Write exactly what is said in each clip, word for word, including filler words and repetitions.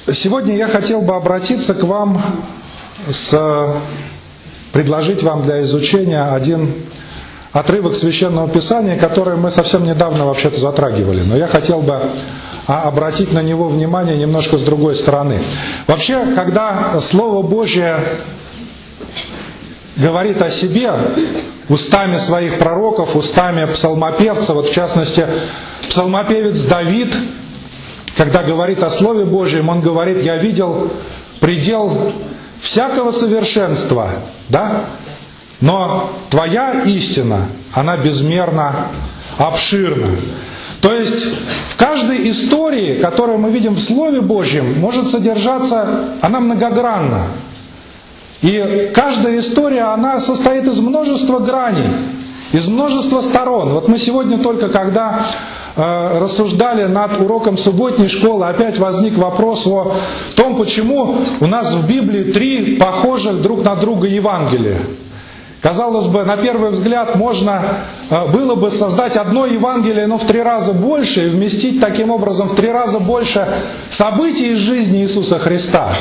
Сегодня я хотел бы обратиться к вам, с, предложить вам для изучения один отрывок Священного Писания, который мы совсем недавно вообще-то затрагивали. Но я хотел бы обратить на него внимание немножко с другой стороны. Вообще, когда Слово Божье говорит о себе устами своих пророков, устами псалмопевца, вот в частности, псалмопевец Давид, когда говорит о Слове Божьем, он говорит: «Я видел предел всякого совершенства, да? Но Твоя истина, она безмерно обширна». То есть в каждой истории, которую мы видим в Слове Божьем, может содержаться, она многогранна. И каждая история, она состоит из множества граней, из множества сторон. Вот мы сегодня только когда э, рассуждали над уроком субботней школы, опять возник вопрос о том, почему у нас в Библии три похожих друг на друга Евангелия. Казалось бы, на первый взгляд можно э, было бы создать одно Евангелие, но в три раза больше, и вместить таким образом в три раза больше событий из жизни Иисуса Христа.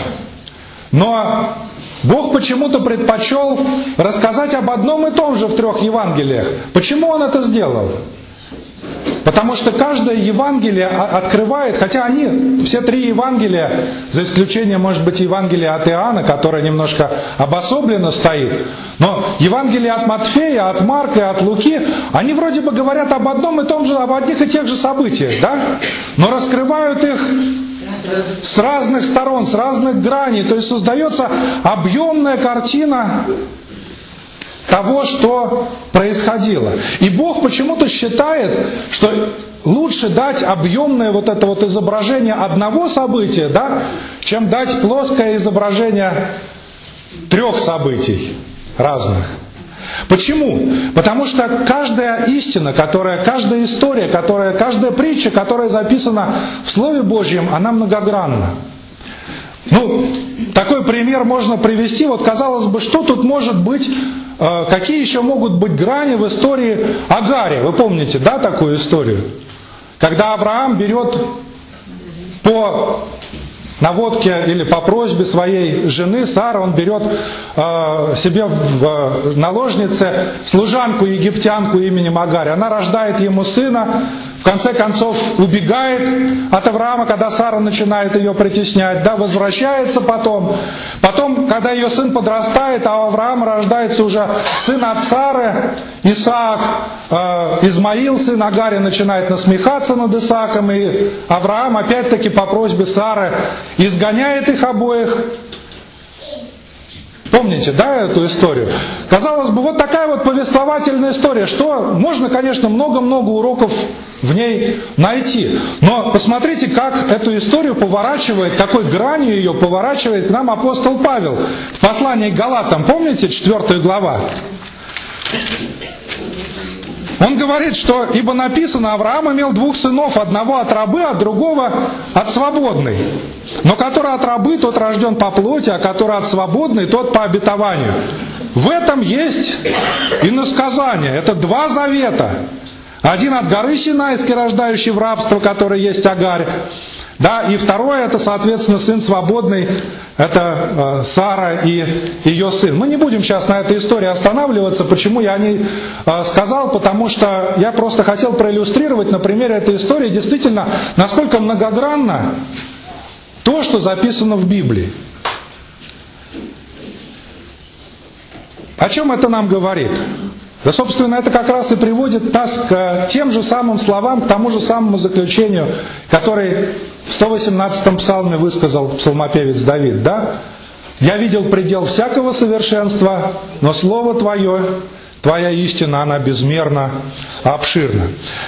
Но Бог почему-то предпочел рассказать об одном и том же в трех Евангелиях. Почему Он это сделал? Потому что каждое Евангелие открывает, хотя они, все три Евангелия, за исключением, может быть, Евангелия от Иоанна, которое немножко обособленно стоит, но Евангелие от Матфея, от Марка и от Луки, они вроде бы говорят об одном и том же, об одних и тех же событиях, да? Но раскрывают их с разных сторон, с разных граней. То есть создается объемная картина того, что происходило. И Бог почему-то считает, что лучше дать объемное вот это вот изображение одного события, да, чем дать плоское изображение трех событий разных. Почему? Потому что каждая истина, которая, каждая история, которая, каждая притча, которая записана в Слове Божьем, она многогранна. Ну, такой пример можно привести. Вот, казалось бы, что тут может быть, э, какие еще могут быть грани в истории Агаре? Вы помните, да, такую историю? Когда Авраам берет по наводке или по просьбе своей жены Сары, он берет э, себе в э, наложнице служанку египтянку именем Агарь. Она рождает ему сына, в конце концов убегает от Авраама, когда Сара начинает ее притеснять, да, возвращается потом. Потом, когда ее сын подрастает, а у Авраама рождается уже сын от Сары, Исаак, э, Измаил, сын Агари, начинает насмехаться над Исааком, и Авраам опять-таки по просьбе Сары изгоняет их обоих. Помните, да, эту историю? Казалось бы, вот такая вот повествовательная история, что можно, конечно, много-много уроков в ней найти. Но посмотрите, как эту историю поворачивает, какой гранью ее поворачивает к нам апостол Павел. В послании к Галатам, помните, четвёртая глава? Он говорит, что «Ибо написано, Авраам имел двух сынов, одного от рабы, а другого от свободной. Но который от рабы, тот рожден по плоти, а который от свободной, тот по обетованию». В этом есть иносказание. Это два завета. Один от горы Синайской, рождающий в рабство, который есть Агарь. Да, и второе, это, соответственно, сын свободный, это э, Сара и ее сын. Мы не будем сейчас на этой истории останавливаться. Почему я о ней э, сказал? Потому что я просто хотел проиллюстрировать на примере этой истории действительно, насколько многогранно то, что записано в Библии. О чем это нам говорит? Да, собственно, это как раз и приводит нас к тем же самым словам, к тому же самому заключению, который в сто восемнадцатом псалме высказал псалмопевец Давид, да? «Я видел предел всякого совершенства, но Слово Твое, Твоя истина, она безмерно обширна».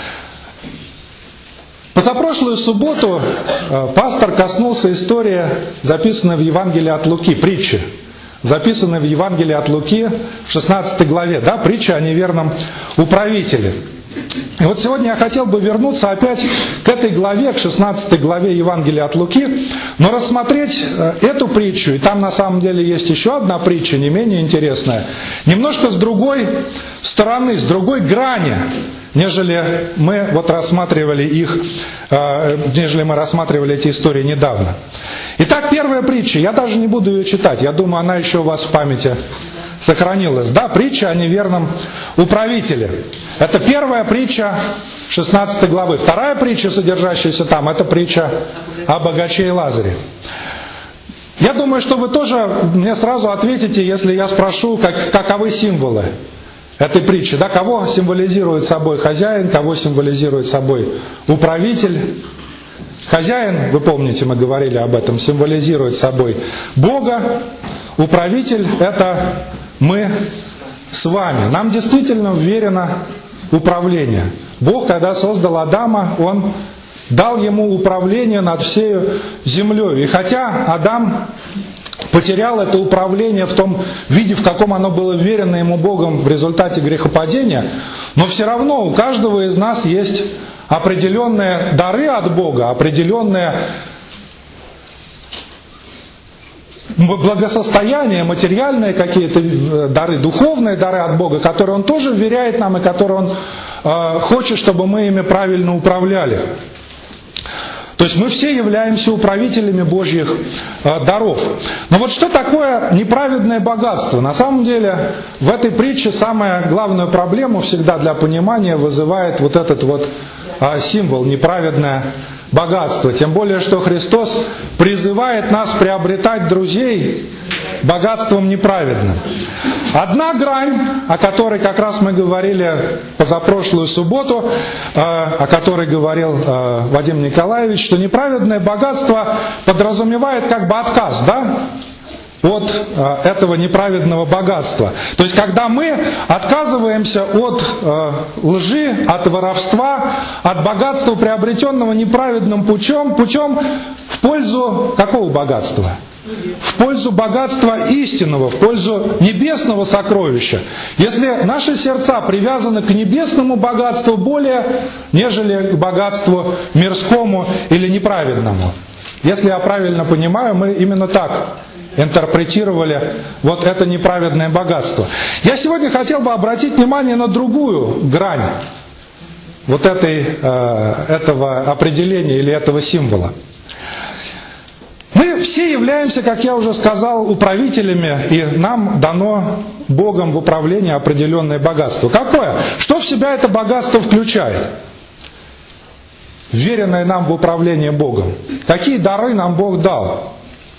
Позапрошлую субботу пастор коснулся истории, записанной в Евангелии от Луки, притчи, записанной в Евангелии от Луки в шестнадцатой главе, да, притча о неверном управителе. И вот сегодня я хотел бы вернуться опять к этой главе, к шестнадцатой главе Евангелия от Луки, но рассмотреть эту притчу, и там на самом деле есть еще одна притча, не менее интересная, немножко с другой стороны, с другой грани, нежели мы вот рассматривали их, нежели мы рассматривали эти истории недавно. Итак, первая притча. Я даже не буду ее читать. Я думаю, она еще у вас в памяти сохранилась. Да, притча о неверном управителе. Это первая притча шестнадцатой главы. Вторая притча, содержащаяся там, это притча о богаче и Лазаре. Я думаю, что вы тоже мне сразу ответите, если я спрошу, как, каковы символы этой притчи. Да, кого символизирует собой хозяин, кого символизирует собой управитель. Хозяин, вы помните, мы говорили об этом, символизирует собой Бога. Управитель – это мы с вами. Нам действительно вверено управление. Бог, когда создал Адама, Он дал ему управление над всей землей. И хотя Адам потерял это управление в том виде, в каком оно было вверено ему Богом в результате грехопадения, но все равно у каждого из нас есть определенные дары от Бога, определенные благосостояние, материальные какие-то дары, духовные дары от Бога, которые Он тоже вверяет нам и которые Он э, хочет, чтобы мы ими правильно управляли. То есть мы все являемся управителями Божьих э, даров. Но вот что такое неправедное богатство? На самом деле в этой притче самая главную проблему всегда для понимания вызывает вот этот вот э, символ неправедное богатство. Тем более, что Христос призывает нас приобретать друзей богатством неправедным. Одна грань, о которой как раз мы говорили позапрошлую субботу, о которой говорил Вадим Николаевич, что неправедное богатство подразумевает как бы отказ, да, от этого неправедного богатства. То есть, когда мы отказываемся от лжи, от воровства, от богатства, приобретенного неправедным путем, путем в пользу какого богатства? В пользу богатства истинного, в пользу небесного сокровища. Если наши сердца привязаны к небесному богатству более, нежели к богатству мирскому или неправедному. Если я правильно понимаю, мы именно так интерпретировали вот это неправедное богатство. Я сегодня хотел бы обратить внимание на другую грань вот этой, этого определения или этого символа. Мы все являемся, как я уже сказал, управителями, и нам дано Богом в управление определенное богатство. Какое? Что в себя это богатство включает? Вверенное нам в управление Богом. Какие дары нам Бог дал?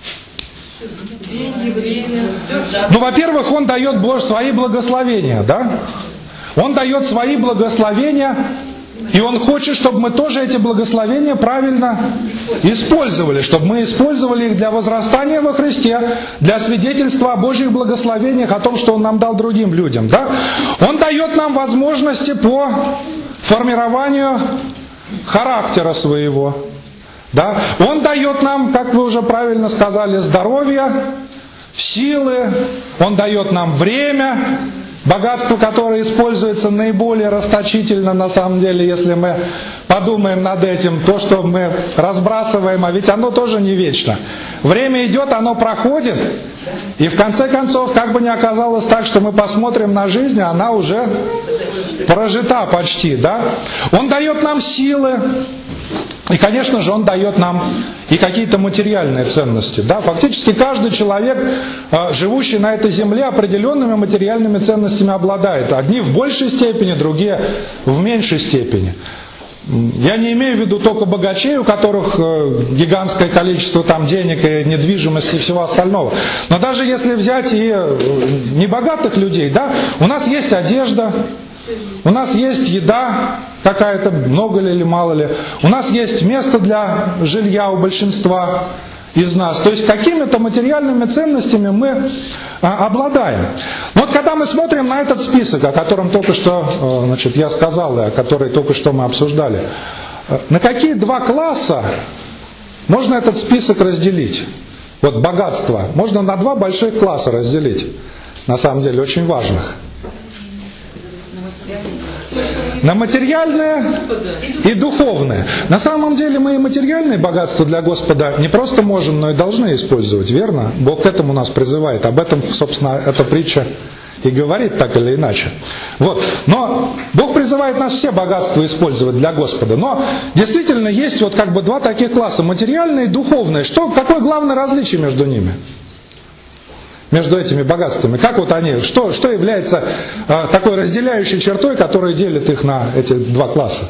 Деньги, время. Ну, во-первых, Он дает свои благословения, да? Он дает свои благословения, и Он хочет, чтобы мы тоже эти благословения правильно использовали, чтобы мы использовали их для возрастания во Христе, для свидетельства о Божьих благословениях, о том, что Он нам дал другим людям, да? Он дает нам возможности по формированию характера своего. Да? Он дает нам, как вы уже правильно сказали, здоровье, силы, Он дает нам время, богатство, которое используется наиболее расточительно на самом деле, если мы подумаем над этим, то, что мы разбрасываем, а ведь оно тоже не вечно. Время идет, оно проходит, и в конце концов, как бы ни оказалось так, что мы посмотрим на жизнь, она уже прожита почти, да? Он дает нам силы. И, конечно же, Он дает нам и какие-то материальные ценности. Да? Фактически каждый человек, живущий на этой земле, определенными материальными ценностями обладает. Одни в большей степени, другие в меньшей степени. Я не имею в виду только богачей, у которых гигантское количество там денег и недвижимости и всего остального. Но даже если взять и небогатых людей, да, у нас есть одежда, у нас есть еда какая-то, много ли или мало ли. У нас есть место для жилья у большинства из нас. То есть какими-то материальными ценностями мы а, обладаем. Но вот когда мы смотрим на этот список, о котором только что значит, я сказал, и о котором только что мы обсуждали, на какие два класса можно этот список разделить? Вот богатство можно на два больших класса разделить. На самом деле очень важных. На материальное и духовное. На самом деле мы и материальное богатство для Господа не просто можем, но и должны использовать, верно? Бог к этому нас призывает. Об этом, собственно, эта притча и говорит так или иначе. Вот. Но Бог призывает нас все богатства использовать для Господа. Но действительно есть вот как бы два таких класса, материальное и духовное. Что, какое главное различие между ними? Между этими богатствами. Как вот они, что, что является э, такой разделяющей чертой, которая делит их на эти два класса?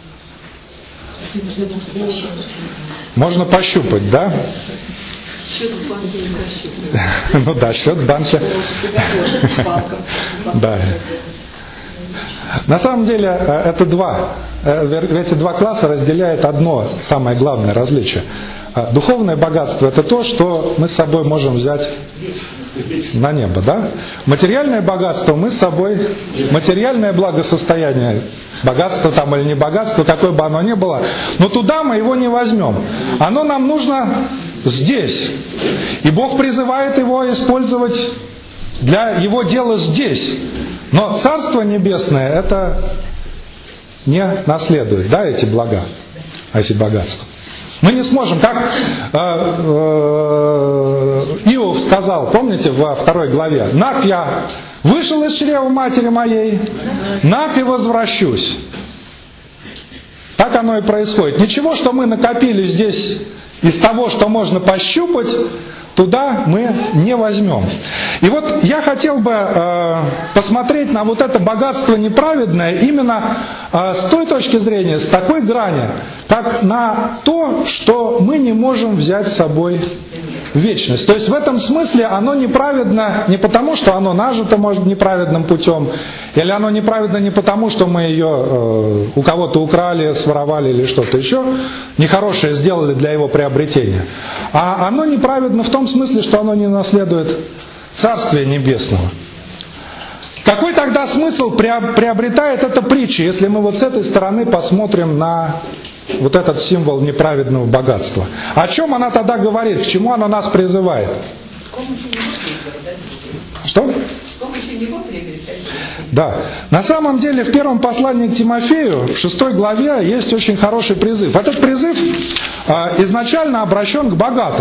Можно пощупать, да? Счет в банке не прощупать. Ну да, счет в банке. Да. На самом деле это два, эти два класса разделяет одно самое главное различие. Духовное богатство – это то, что мы с собой можем взять на небо, да? Материальное богатство мы с собой, материальное благосостояние, богатство там или не богатство, какое бы оно ни было, но туда мы его не возьмем. Оно нам нужно здесь. И Бог призывает его использовать для его дела здесь. Но Царство Небесное это не наследует, да, эти блага, эти богатства. Мы не сможем, как э, э, Иов сказал, помните, во второй главе, «Нак я вышел из чрева матери моей, нак и возвращусь». Так оно и происходит. Ничего, что мы накопили здесь из того, что можно пощупать, туда мы не возьмем. И вот я хотел бы э, посмотреть на вот это богатство неправедное именно э, с той точки зрения, с такой грани, как на то, что мы не можем взять с собой в вечность. То есть в этом смысле оно неправедно не потому, что оно нажито, может, неправедным путем, или оно неправедно не потому, что мы ее э, у кого-то украли, своровали или что-то еще нехорошее сделали для его приобретения. А оно неправедно в том смысле, что оно не наследует Царствия Небесного. Какой тогда смысл приобретает эта притча, если мы вот с этой стороны посмотрим на вот этот символ неправедного богатства? О чем она тогда говорит? К чему она нас призывает? Что? Да. На самом деле в первом послании к Тимофею, в шестой главе, есть очень хороший призыв. Этот призыв э, изначально обращен к богатым.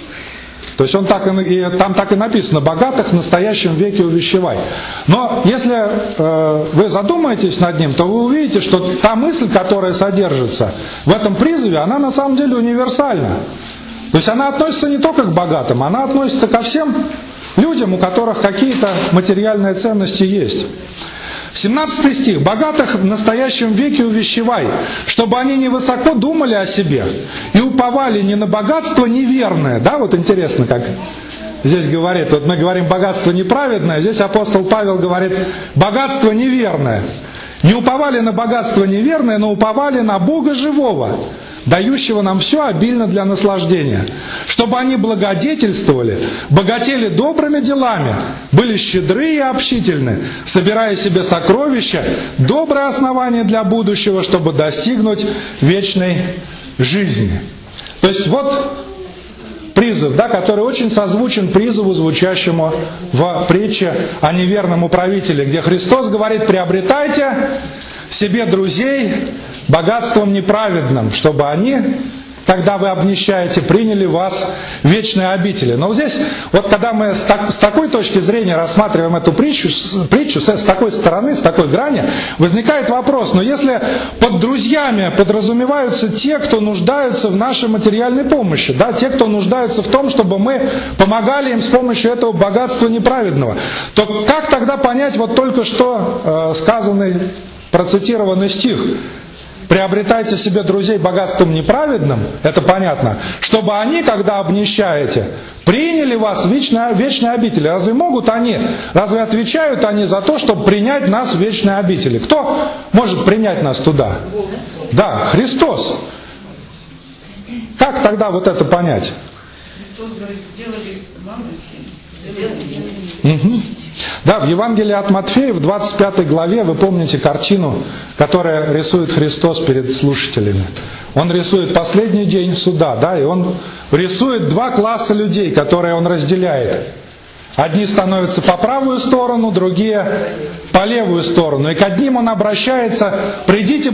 То есть он так и, и, там так и написано: «Богатых в настоящем веке увещевай». Но если э, вы задумаетесь над ним, то вы увидите, что та мысль, которая содержится в этом призыве, она на самом деле универсальна. То есть она относится не только к богатым, она относится ко всем людям, у которых какие-то материальные ценности есть. семнадцатый стих. «Богатых в настоящем веке увещевай, чтобы они невысоко думали о себе и уповали не на богатство неверное». Да, вот интересно, как здесь говорит. Вот мы говорим богатство неправедное, здесь апостол Павел говорит богатство неверное. «Не уповали на богатство неверное, но уповали на Бога живого, дающего нам все обильно для наслаждения, чтобы они благодетельствовали, богатели добрыми делами, были щедры и общительны, собирая себе сокровища, доброе основание для будущего, чтобы достигнуть вечной жизни». То есть вот призыв, да, который очень созвучен призыву, звучащему в притче о неверном управителе, где Христос говорит: «Приобретайте себе друзей богатством неправедным, чтобы они, когда вы обнищаете, приняли вас в вечные обители». Но вот здесь, вот когда мы с, так, с такой точки зрения рассматриваем эту притчу, с, притчу с, с такой стороны, с такой грани, возникает вопрос: но если под друзьями подразумеваются те, кто нуждаются в нашей материальной помощи, да, те, кто нуждаются в том, чтобы мы помогали им с помощью этого богатства неправедного, то как тогда понять вот только что э, сказанный, процитированный стих? «Приобретайте себе друзей богатством неправедным», это понятно, чтобы они, когда обнищаете, приняли вас в вечные, вечные обители. Разве могут они, разве отвечают они за то, чтобы принять нас в вечные обители? Кто может принять нас туда? Да, Христос. Как тогда вот это понять? Христос говорит: сделали вам сделали. Угу. Да, в Евангелии от Матфея, в двадцать пятой главе, вы помните картину, которую рисует Христос перед слушателями. Он рисует последний день суда, да, и он рисует два класса людей, которые он разделяет. Одни становятся по правую сторону, другие по левую сторону. И к одним он обращается: «Придите,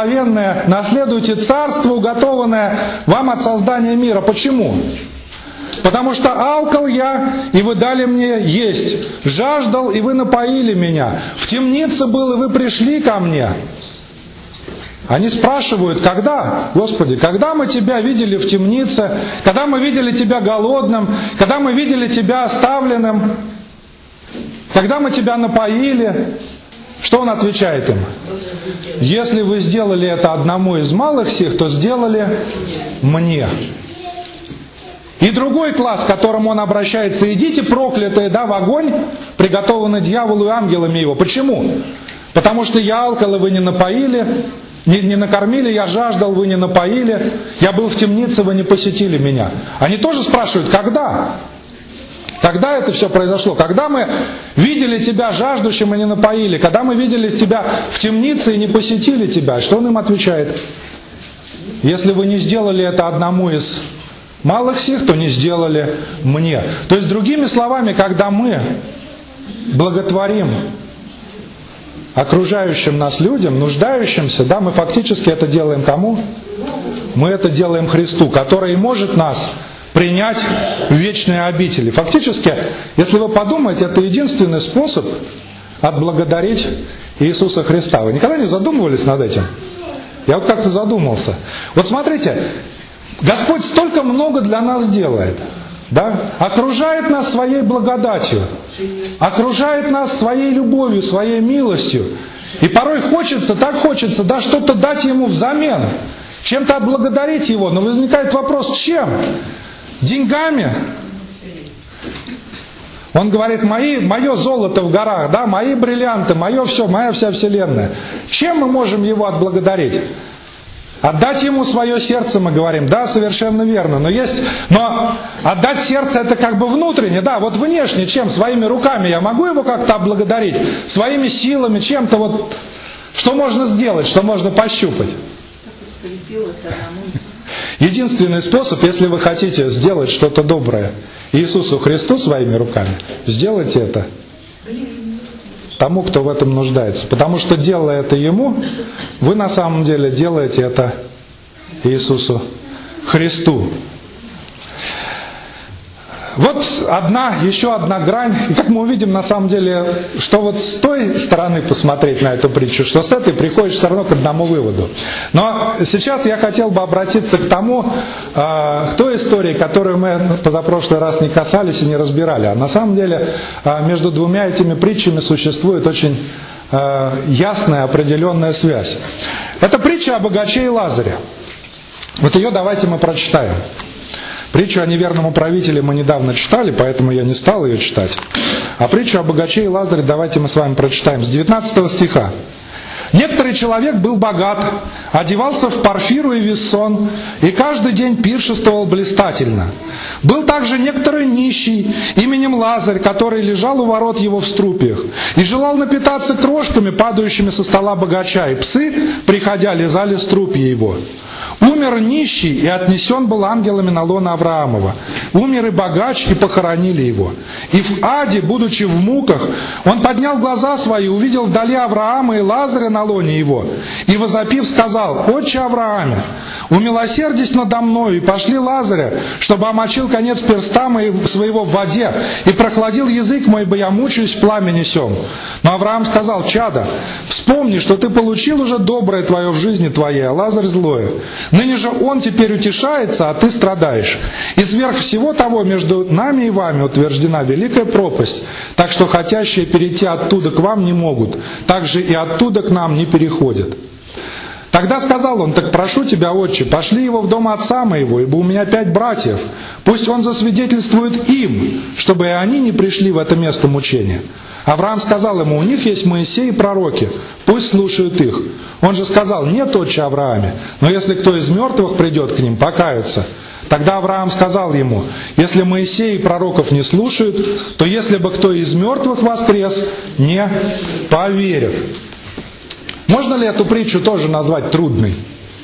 благословенные, наследуйте царство, уготованное вам от создания мира». Почему? Потому что алкал я, и вы дали мне есть. Жаждал, и вы напоили меня. В темнице был, и вы пришли ко мне. Они спрашивают, когда, Господи, когда мы Тебя видели в темнице, когда мы видели Тебя голодным, когда мы видели Тебя оставленным, когда мы Тебя напоили. Что Он отвечает им? Если вы сделали это одному из малых сих, то сделали мне. И другой класс, к которому Он обращается: идите, проклятые, да, в огонь, приготованный дьяволу и ангелами его. Почему? Потому что я алкал, и вы не напоили, не, не накормили, я жаждал, вы не напоили, я был в темнице, вы не посетили меня. Они тоже спрашивают, когда? Когда это все произошло? Когда мы видели Тебя жаждущим и не напоили? Когда мы видели Тебя в темнице и не посетили Тебя? Что Он им отвечает? Если вы не сделали это одному из малых сих, то не сделали мне. То есть, другими словами, когда мы благотворим окружающим нас людям, нуждающимся, да, мы фактически это делаем кому? Мы это делаем Христу, который может нас принять в вечные обители. Фактически, если вы подумаете, это единственный способ отблагодарить Иисуса Христа. Вы никогда не задумывались над этим? Я вот как-то задумался. Вот смотрите, Господь столько много для нас делает. Да? Окружает нас своей благодатью, окружает нас своей любовью, своей милостью. И порой хочется, так хочется, да, что-то дать Ему взамен, чем-то отблагодарить Его. Но возникает вопрос, чем? Деньгами? Он говорит, мои, мое золото в горах, да, мои бриллианты, мое все, моя вся вселенная. Чем мы можем Его отблагодарить? Отдать Ему свое сердце, мы говорим, да, совершенно верно. Но есть, но отдать сердце это как бы внутренне, да, вот внешне, чем? Своими руками я могу Его как-то отблагодарить? Своими силами, чем-то вот, что можно сделать, что можно пощупать? Единственный способ, если вы хотите сделать что-то доброе Иисусу Христу своими руками, сделайте это тому, кто в этом нуждается. Потому что, делая это Ему, вы на самом деле делаете это Иисусу Христу. Вот одна, еще одна грань. И как мы увидим, на самом деле, что вот с той стороны посмотреть на эту притчу, что с этой приходишь все равно к одному выводу. Но сейчас я хотел бы обратиться к тому, к той истории, которую мы позапрошлый раз не касались и не разбирали. А на самом деле между двумя этими притчами существует очень ясная, определенная связь. Это притча о богаче и Лазаре. Вот ее давайте мы прочитаем. Притчу о неверном управителе мы недавно читали, поэтому я не стал ее читать. А притчу о богаче и Лазаре давайте мы с вами прочитаем с девятнадцатого стиха. «Некоторый человек был богат, одевался в парфиру и вессон, и каждый день пиршествовал блистательно. Был также некоторый нищий, именем Лазарь, который лежал у ворот его в струпьях, и желал напитаться крошками, падающими со стола богача, и псы, приходя, лизали струпья его. Умер нищий, и отнесен был ангелами на лоно Авраамова. Умер и богач, и похоронили его. И в аде, будучи в муках, он поднял глаза свои, увидел вдали Авраама и Лазаря на лоне его. И возопив, сказал: Отче Аврааме, умилосердись надо мною, и пошли Лазаря, чтобы омочил конец перста моего, своего в воде, и прохладил язык мой, ибо я мучаюсь в пламени сем. Но Авраам сказал: Чадо, вспомни, что ты получил уже доброе твое в жизни твоей, а Лазарь злое. Ныне же он теперь утешается, а ты страдаешь. И сверх всего того между нами и вами утверждена великая пропасть, так что хотящие перейти оттуда к вам не могут, так же и оттуда к нам не переходят. Тогда сказал он: так прошу тебя, отче, пошли его в дом отца моего, ибо у меня пять братьев. Пусть он засвидетельствует им, чтобы и они не пришли в это место мучения. Авраам сказал ему: у них есть Моисей и пророки, пусть слушают их. Он же сказал: нет, отче Аврааме, но если кто из мертвых придет к ним, покаются. Тогда Авраам сказал ему: если Моисей и пророков не слушают, то если бы кто из мертвых воскрес, не поверят. Можно ли эту притчу тоже назвать трудной?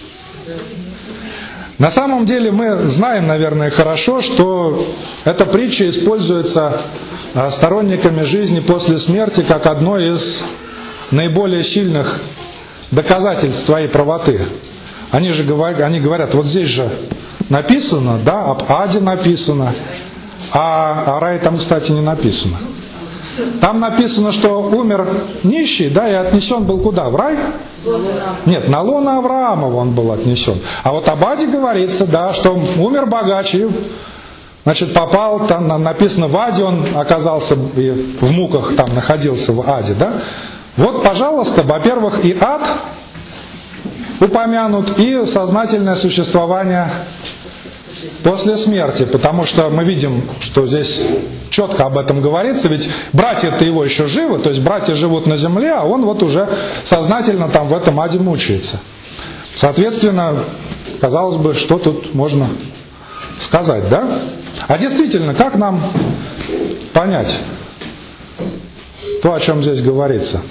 На самом деле мы знаем, наверное, хорошо, что эта притча используется сторонниками жизни после смерти как одно из наиболее сильных доказательств своей правоты. Они же говорят, они говорят, вот здесь же написано, да, об аде написано, А о рае там, кстати, не написано. Там написано, что умер нищий, да, и отнесен был куда? В рай? Нет, на лоно Авраамова он был отнесен. А вот об аде говорится, да, что умер богач и, значит, попал, там написано, в аде он оказался, в муках там находился в аде, да. Вот, пожалуйста, во-первых, и ад упомянут, и сознательное существование после смерти, потому что мы видим, что здесь четко об этом говорится, ведь братья-то его еще живы, то есть братья живут на земле, а он вот уже сознательно там в этом аде мучается. Соответственно, казалось бы, что тут можно сказать, да? А действительно, как нам понять то, о чем здесь говорится?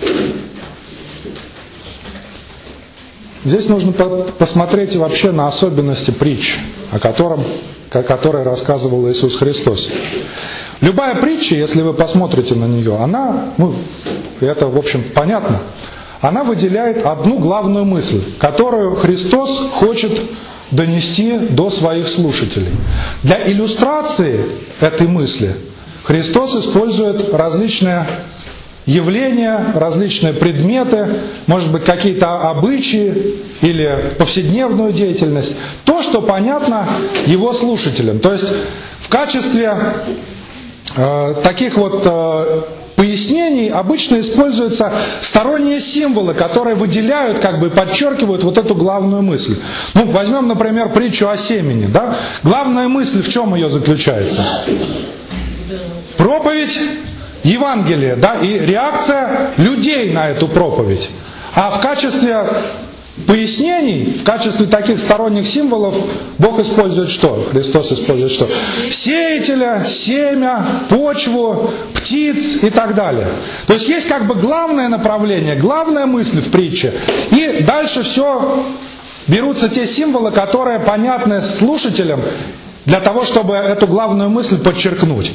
Здесь нужно посмотреть вообще на особенности притч, о котором, о которой рассказывал Иисус Христос. Любая притча, если вы посмотрите на нее, она, ну, это, в общем, понятно, она выделяет одну главную мысль, которую Христос хочет донести до своих слушателей. Для иллюстрации этой мысли Христос использует различные явления, различные предметы, может быть, какие-то обычаи или повседневную деятельность. То, что понятно его слушателям. То есть в качестве э, таких вот э, пояснений обычно используются сторонние символы, которые выделяют, как бы подчеркивают вот эту главную мысль. Ну, возьмем, например, притчу о семени. Да? Главная мысль в чем ее заключается? Проповедь Евангелие, да, и реакция людей на эту проповедь. А в качестве пояснений, в качестве таких сторонних символов Бог использует что? Христос использует что? Сеятеля, семя, почву, птиц и так далее. То есть есть как бы главное направление, главная мысль в притче. И дальше все берутся те символы, которые понятны слушателям, для того, чтобы эту главную мысль подчеркнуть.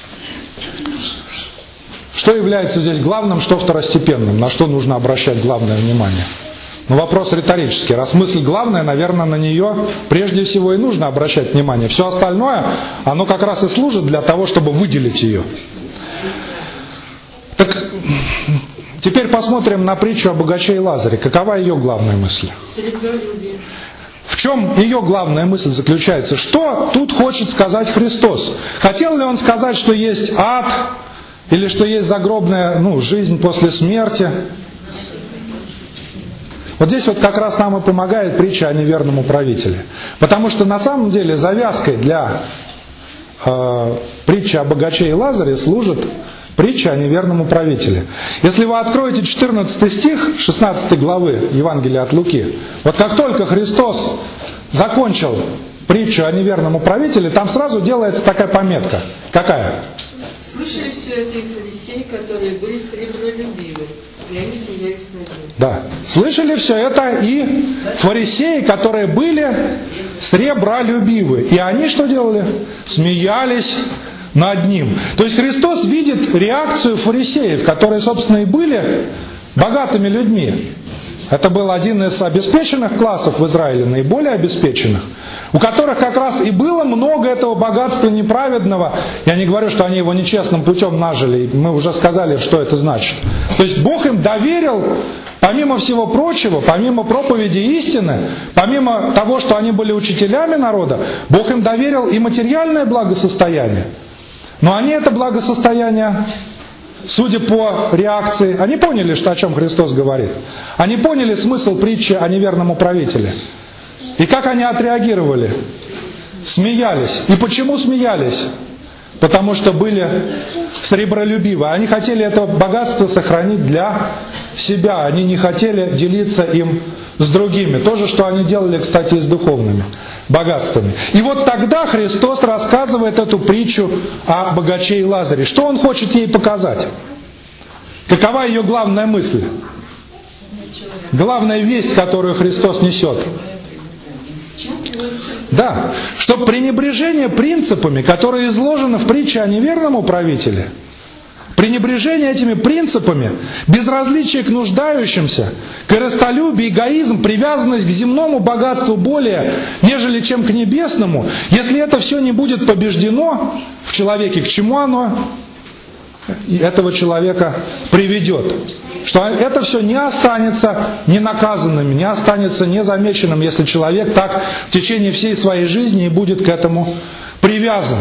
Что является здесь главным, что второстепенным? На что нужно обращать главное внимание? Ну, вопрос риторический. Раз мысль главная, наверное, на нее прежде всего и нужно обращать внимание. Все остальное, оно как раз и служит для того, чтобы выделить ее. Так, теперь посмотрим на притчу о богаче и Лазаре. Какова ее главная мысль? В чем ее главная мысль заключается? Что тут хочет сказать Христос? Хотел ли он сказать, что есть ад, или что есть загробная, ну, жизнь после смерти? Вот здесь вот как раз нам и помогает притча о неверном управителе. Потому что на самом деле завязкой для э, притчи о богаче и Лазаре служит притча о неверном управителе. Если вы откроете четырнадцатый стих шестнадцатой главы Евангелия от Луки, вот как только Христос закончил притчу о неверном управителе, там сразу делается такая пометка. Какая? Слышали все это и фарисеи, которые были сребролюбивы, и они смеялись над ним. Да. Слышали все это и фарисеи, которые были сребролюбивы. И они что делали? Смеялись над ним. То есть Христос видит реакцию фарисеев, которые, собственно, и были богатыми людьми. Это был один из обеспеченных классов в Израиле, наиболее обеспеченных, у которых как раз и было много этого богатства неправедного. Я не говорю, что они его нечестным путем нажили, мы уже сказали, что это значит. То есть Бог им доверил, помимо всего прочего, помимо проповеди истины, помимо того, что они были учителями народа, Бог им доверил и материальное благосостояние. Но они это благосостояние, судя по реакции, они поняли, что, о чем Христос говорит. Они поняли смысл притчи о неверном управителе. И как они отреагировали? Смеялись. И почему смеялись? Потому что были сребролюбивы. Они хотели это богатство сохранить для себя. Они не хотели делиться им с другими. То же, что они делали, кстати, и с духовными богатствами. И вот тогда Христос рассказывает эту притчу о богаче и Лазаре. Что Он хочет ей показать? Какова ее главная мысль? Главная весть, которую Христос несет. Да, что пренебрежение принципами, которые изложены в притче о неверном управителе, Пренебрежение этими принципами, безразличие к нуждающимся, корыстолюбие, эгоизм, привязанность к земному богатству более, нежели чем к небесному, если это все не будет побеждено в человеке, к чему оно этого человека приведет? Что это все не останется ненаказанным, не останется незамеченным, если человек так в течение всей своей жизни и будет к этому привязан.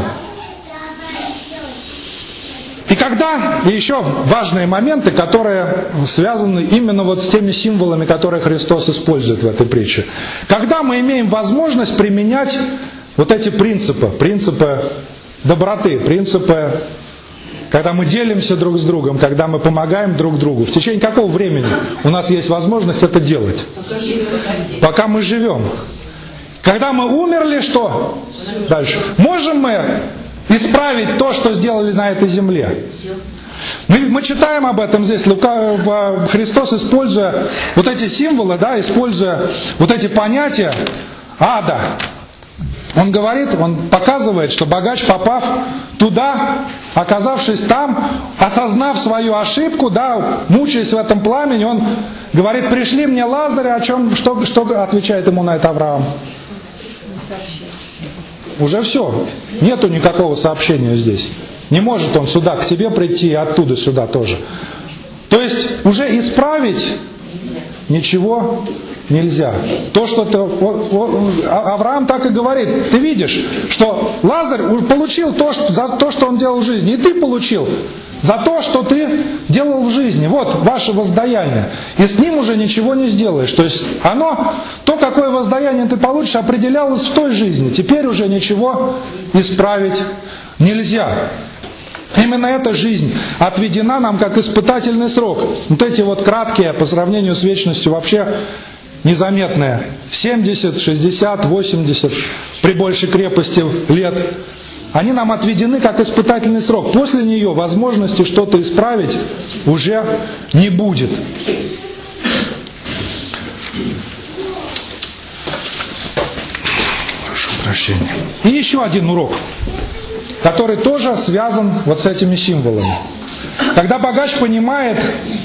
И когда, и еще важные моменты, которые связаны именно вот с теми символами, которые Христос использует в этой притче. Когда мы имеем возможность применять вот эти принципы, принципы доброты, принципы, когда мы делимся друг с другом, когда мы помогаем друг другу, в течение какого времени у нас есть возможность это делать? Пока мы живем. Когда мы умерли, что? Дальше. Можем мы исправить то, что сделали на этой земле? Мы, мы читаем об этом здесь. Лука, Христос, используя вот эти символы, да, используя вот эти понятия ада, Он говорит, Он показывает, что богач, попав туда, оказавшись там, осознав свою ошибку, да, мучаясь в этом пламени, он говорит: пришли мне Лазаря, о чем, что, что отвечает ему на это Авраам? Уже все, нету никакого сообщения здесь. Не может он сюда к тебе прийти и оттуда сюда тоже. То есть уже исправить ничего нельзя. То, что ты, Авраам так и говорит: ты видишь, что Лазарь получил то, что, за то, что он делал в жизни, и ты получил за то, что ты делал в жизни. Вот ваше воздаяние. И с ним уже ничего не сделаешь. То есть оно, то, какое воздаяние ты получишь, определялось в той жизни. Теперь уже ничего исправить нельзя. Именно эта жизнь отведена нам как испытательный срок. Вот эти вот краткие, по сравнению с вечностью, вообще незаметные. семьдесят, шестьдесят, восемьдесят при большей крепости лет. Они нам отведены как испытательный срок. После нее возможности что-то исправить уже не будет. Прошу прощения. И еще один урок, который тоже связан вот с этими символами. Когда богач понимает,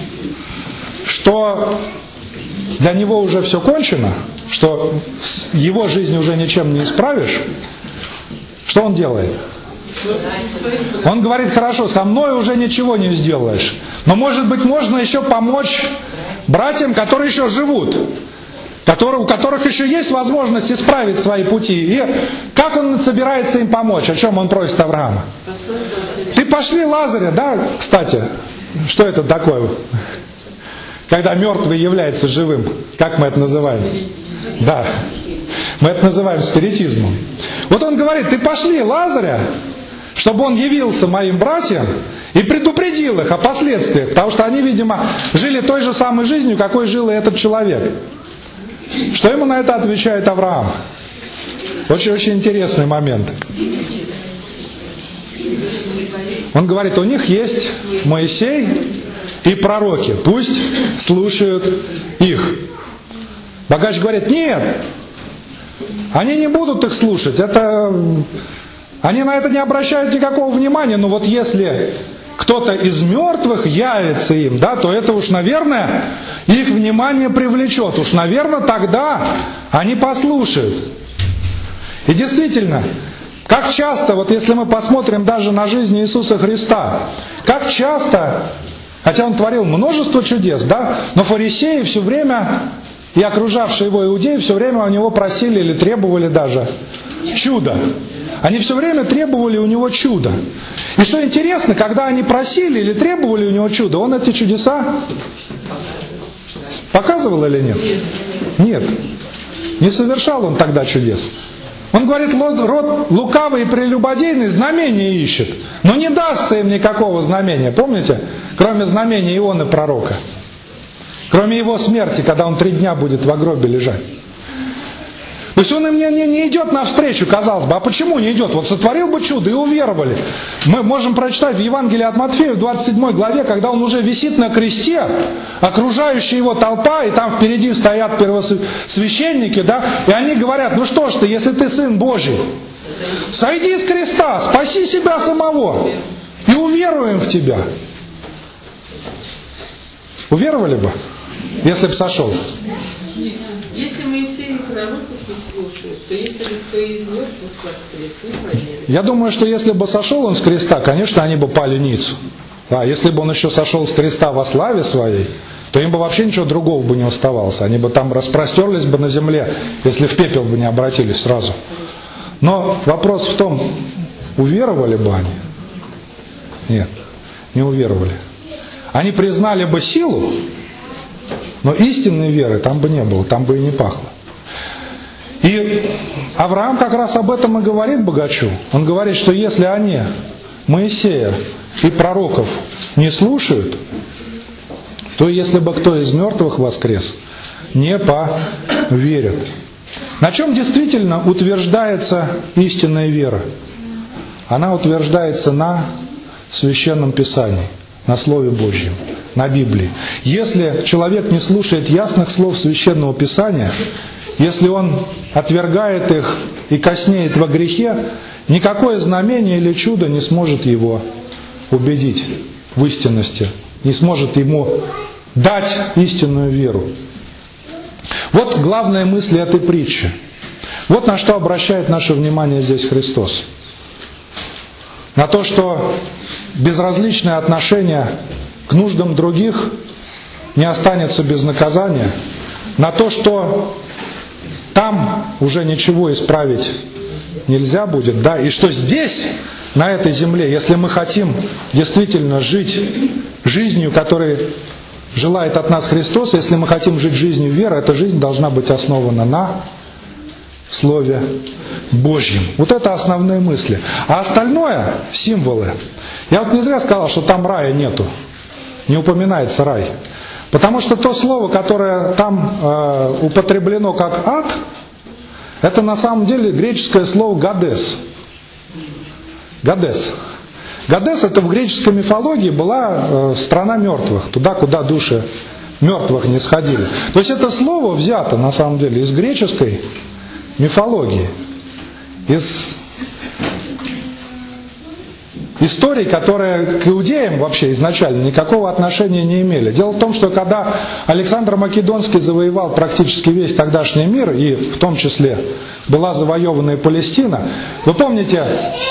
что для него уже все кончено, что его жизнь уже ничем не исправишь, что он делает? Он говорит: хорошо, со мной уже ничего не сделаешь, но, может быть, можно еще помочь братьям, которые еще живут, которые, у которых еще есть возможность исправить свои пути. И как он собирается им помочь? О чем он просит Авраама? Ты пошли Лазаря, да, кстати, что это такое? Когда мертвый является живым, как мы это называем? Да, мы это называем спиритизмом. Вот он говорит: ты пошли Лазаря, чтобы он явился моим братьям и предупредил их о последствиях, потому что они, видимо, жили той же самой жизнью, какой жил и этот человек. Что ему на это отвечает Авраам? Очень-очень интересный момент. Он говорит: у них есть Моисей и пророки, пусть слушают их. Богач говорит: нет, они не будут их слушать, это... они на это не обращают никакого внимания, но вот если кто-то из мертвых явится им, да, то это уж, наверное, их внимание привлечет, уж, наверное, тогда они послушают. И действительно, как часто, вот если мы посмотрим даже на жизнь Иисуса Христа, как часто, хотя Он творил множество чудес, да, но фарисеи все время, и окружавшие его иудеи, все время у него просили или требовали даже чуда. Они все время требовали у него чуда. И что интересно, когда они просили или требовали у него чуда, он эти чудеса показывал или нет? Нет. Не совершал он тогда чудес. Он говорит: род лукавый и прелюбодейный знамения ищет, но не дастся им никакого знамения. Помните? Кроме знамения Ионы пророка. Кроме его смерти, когда он три дня будет в гробе лежать. То есть он им не, не, не идет навстречу, казалось бы. А почему не идет? Вот сотворил бы чудо и уверовали. Мы можем прочитать в Евангелии от Матфея в двадцать седьмой главе, когда он уже висит на кресте, окружающая его толпа, и там впереди стоят первосвященники, да, и они говорят: ну что ж ты, если ты Сын Божий, сойди с креста, спаси себя самого, и уверуем в тебя. Уверовали бы, если бы сошел? Если Моисей и пророков не слушают, то если бы кто из мертвых воскрес, не поверит. Я думаю, что если бы сошел он с креста, конечно, они бы пали ницу. А если бы он еще сошел с креста во славе своей, то им бы вообще ничего другого бы не оставалось. Они бы там распростерлись бы на земле, если в пепел бы не обратились сразу. Но вопрос в том, уверовали бы они? Нет, не уверовали. Они признали бы силу, но истинной веры там бы не было, там бы и не пахло. И Авраам как раз об этом и говорит богачу. Он говорит, что если они Моисея и пророков не слушают, то если бы кто из мертвых воскрес, не поверят. На чем действительно утверждается истинная вера? Она утверждается на Священном Писании, на Слове Божьем, на Библии. Если человек не слушает ясных слов Священного Писания, если он отвергает их и коснеет во грехе, никакое знамение или чудо не сможет его убедить в истинности, не сможет ему дать истинную веру. Вот главная мысль этой притчи. Вот на что обращает наше внимание здесь Христос. На то, что безразличное отношение к нуждам других не останется без наказания. На то, что там уже ничего исправить нельзя будет, да, и что здесь, на этой земле, если мы хотим действительно жить жизнью, которой желает от нас Христос, если мы хотим жить жизнью веры, эта жизнь должна быть основана на Слове Божьем. Вот это основные мысли. А остальное — символы. Я вот не зря сказал, что там рая нету. Не упоминается рай. Потому что то слово, которое там э, употреблено как ад, это на самом деле греческое слово «гадес». «Гадес». Гадес — это в греческой мифологии была э, страна мертвых, туда, куда души мертвых не сходили. То есть это слово взято на самом деле из греческой мифологии, из историй, которые к иудеям вообще изначально никакого отношения не имели. Дело в том, что когда Александр Македонский завоевал практически весь тогдашний мир, и в том числе была завоевана и Палестина, вы помните,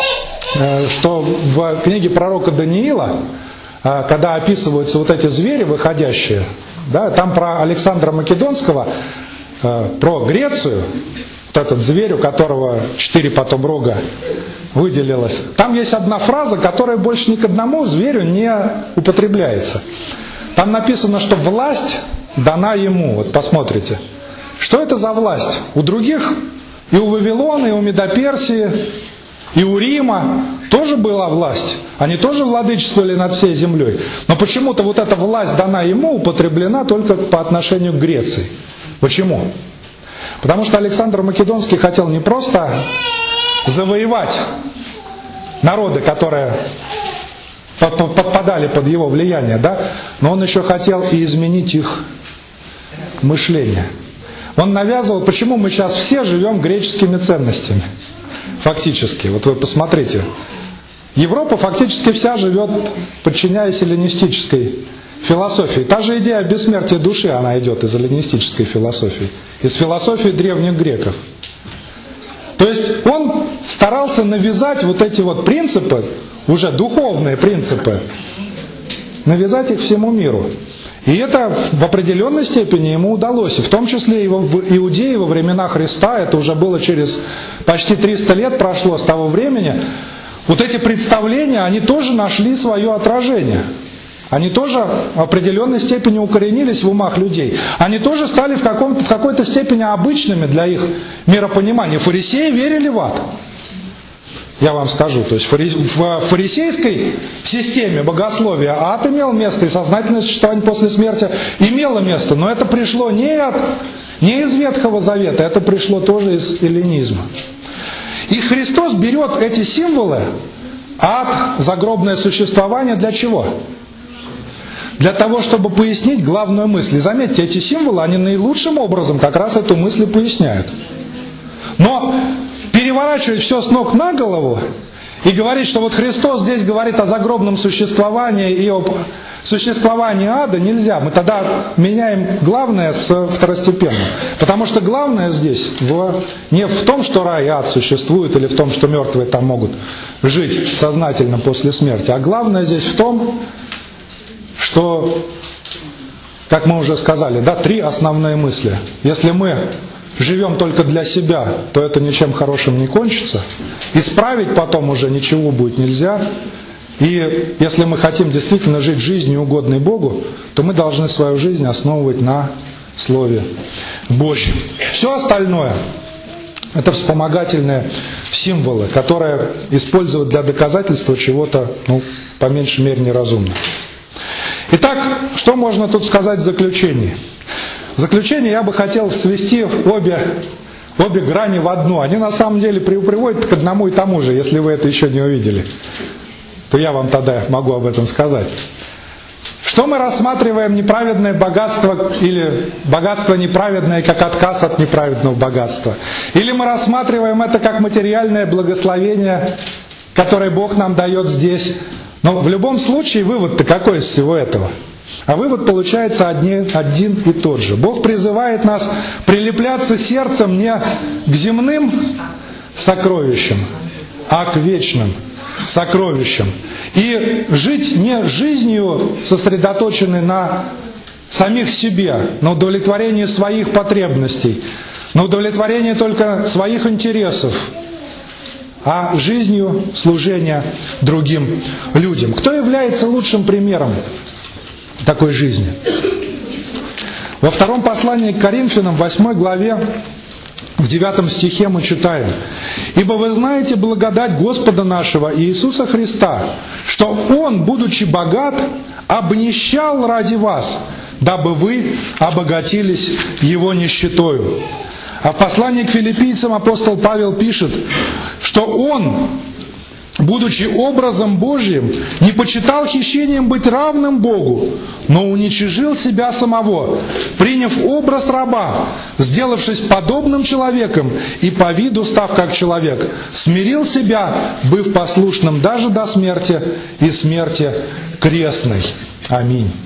что в книге пророка Даниила, когда описываются вот эти звери выходящие, да, там про Александра Македонского, про Грецию, вот этот зверь, у которого четыре потом рога выделилось, там есть одна фраза, которая больше ни к одному зверю не употребляется. Там написано, что власть дана ему. Вот посмотрите. Что это за власть? У других, и у Вавилона, и у Медоперсии, и у Рима тоже была власть. Они тоже владычествовали над всей землей. Но почему-то вот эта власть дана ему употреблена только по отношению к Греции. Почему? Потому что Александр Македонский хотел не просто завоевать народы, которые подпадали под его влияние, да, но он еще хотел и изменить их мышление. Он навязывал, почему мы сейчас все живем греческими ценностями. Фактически, вот вы посмотрите. Европа фактически вся живет, подчиняясь эллинистической философии. Та же идея бессмертия души, она идет из эллинистической философии, из философии древних греков. То есть он старался навязать вот эти вот принципы, уже духовные принципы, навязать их всему миру. И это в определенной степени ему удалось. И в том числе и в Иудее во времена Христа, это уже было через почти триста лет прошло с того времени, вот эти представления, они тоже нашли свое отражение. Они тоже в определенной степени укоренились в умах людей. Они тоже стали в, каком-то, в какой-то степени обычными для их миропонимания. Фарисеи верили в ад. Я вам скажу. То есть в фарисейской системе богословия ад имел место, и сознательное существование после смерти имело место. Но это пришло не, от, не из Ветхого Завета, это пришло тоже из эллинизма. И Христос берет эти символы, ад, загробное существование, для чего? Для того, чтобы пояснить главную мысль. И заметьте, эти символы, они наилучшим образом как раз эту мысль поясняют. Но переворачивать все с ног на голову и говорить, что вот Христос здесь говорит о загробном существовании и об существование ада нельзя. Мы тогда меняем главное с второстепенным. Потому что главное здесь в, не в том, что рай и ад существуют, или в том, что мертвые там могут жить сознательно после смерти. А главное здесь в том, что, как мы уже сказали, да, три основные мысли. Если мы живем только для себя, то это ничем хорошим не кончится. Исправить потом уже ничего будет нельзя. И если мы хотим действительно жить жизнью, угодной Богу, то мы должны свою жизнь основывать на Слове Божьем. Все остальное – это вспомогательные символы, которые используют для доказательства чего-то, ну, по меньшей мере, неразумного. Итак, что можно тут сказать в заключении? В заключение я бы хотел свести обе, обе грани в одну. Они на самом деле приводят к одному и тому же, если вы это еще не увидели. То я вам тогда могу об этом сказать. Что мы рассматриваем неправедное богатство или богатство неправедное как отказ от неправедного богатства? Или мы рассматриваем это как материальное благословение, которое Бог нам дает здесь? Но в любом случае вывод-то какой из всего этого? А вывод получается один, один и тот же. Бог призывает нас прилепляться сердцем не к земным сокровищам, а к вечным сокровищам. И жить не жизнью, сосредоточенной на самих себе, на удовлетворении своих потребностей, на удовлетворении только своих интересов, а жизнью служения другим людям. Кто является лучшим примером такой жизни? Во втором послании к Коринфянам, в восьмой главе, в девятом стихе мы читаем: «Ибо вы знаете благодать Господа нашего Иисуса Христа, что Он, будучи богат, обнищал ради вас, дабы вы обогатились Его нищетою». А в послании к филиппийцам апостол Павел пишет, что Он, будучи образом Божьим, не почитал хищением быть равным Богу, но уничижил себя самого, приняв образ раба, сделавшись подобным человеком и по виду став как человек, смирил себя, быв послушным даже до смерти и смерти крестной. Аминь.